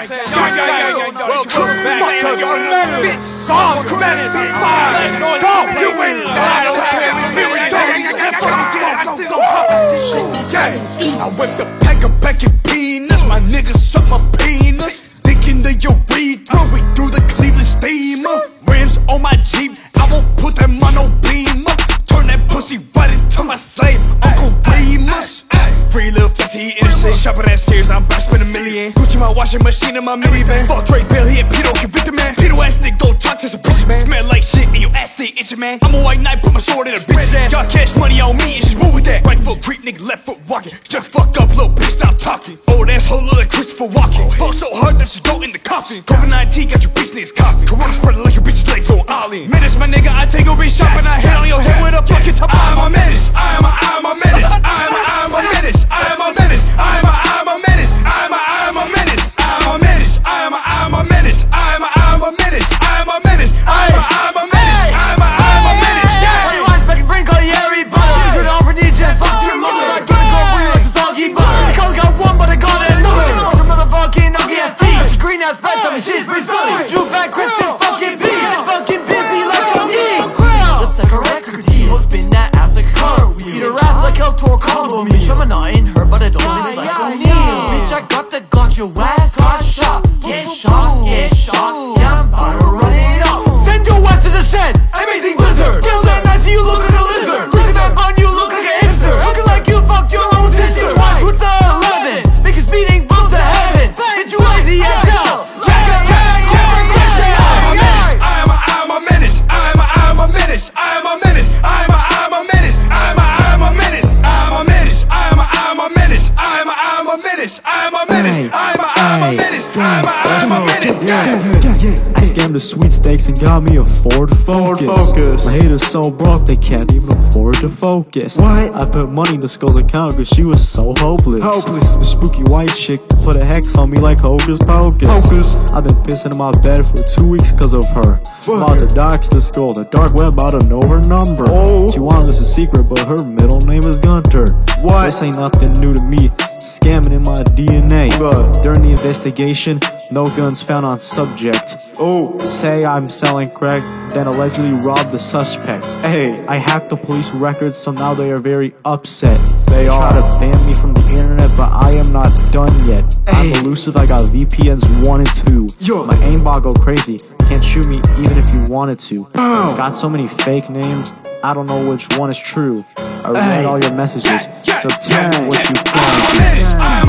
I whipped the pack of back and peanuts. My niggas suck my penis. Thinking the urethra, we through the Cleveland steamer. Rims on my Jeep, I won't put them on no beamer. Turn that pussy right into my slave, Uncle Remus. Free little flexy, innocent. Shopping at Sears, I'm about to spend $1 million. Gucci my washing machine in my minivan. Fuck Drake Bell, he a pedo, convicted man. Pedo ass nigga, go talk to some bitches, man. Smell like shit and your ass stay itching, man. I'm a white knight, put my sword in a bitch's ass. Y'all cash money on me and she move with that. Right foot creep, nigga, left foot walking. Just fuck up, little bitch, stop talking. Old asshole look like Christopher Walken. Fall so hard that she go in the coffin. COVID-19 got your bitch niggas coughing. Corona spreading like your bitch's legs going all in. Menace, my nigga, I take a bitch shop and I hit on your head with a fucking top. I'm a menace, I'm a menace, I'm a menace, I'm a menace, I'm a menace, I'm a menace, I'm a menace, I'm a menace, I'm a menace, I'm a menace, I'm a menace, I'm a menace. When you watch back and bring Collieri, but you should offer DJ fuck your mother. I can't go for you, it's a talkie bar. The colors got one, but I got another. You know some motherfucking Nokia ST. She green ass back, tell me she's pretty stunning. Drew back Christian fucking B. Fucking busy like a yeet. Lips like a record deal. Spin that ass like a car wheel. Eat her ass like El Toro combo meal. I'm not in her, but I don't miss like a knee. Bitch, I got the Glock, your ass got shot. Get shot, get shot. Yeah, I'm about to run it up. Send your ass to the shed. Amazing blizzard. Still there, man, see you look like a lizard. Losing that bun, you look like a hipster. Looking like you fucked your own sister. Watch with the 11. Make a speeding bullet to heaven. Hit you lazy as hell. I'm a menace, I'm a menace, I'm a menace, I'm a menace, I'm a menace, I'm a menace, I'm a menace, I'm a menace, I'm a menace, I'm a menace, I'm a menace. I scammed the sweepstakes and got me a Ford Focus. My haters so broke they can't even afford to focus. What? I put money in the skull's account cause she was so hopeless. The spooky white chick put a hex on me like Hocus Pocus. I've been pissing in my bed for 2 weeks cause of her. About to dox the skull, the dark web about to know her number. She wanted this a secret but her middle name is Gunter. What? This ain't nothing new to me. Scamming in my DNA. During the investigation, no guns found on subject. Say I'm selling crack, then allegedly robbed the suspect. I hacked the police records, so now they are very upset. They try to ban me from the internet, but I am not done yet. I'm elusive, I got VPNs 1 and 2. My aimbot go crazy, can't shoot me even if you wanted to. Got so many fake names, I don't know which one is true. I read all your messages, so tell me what you plan.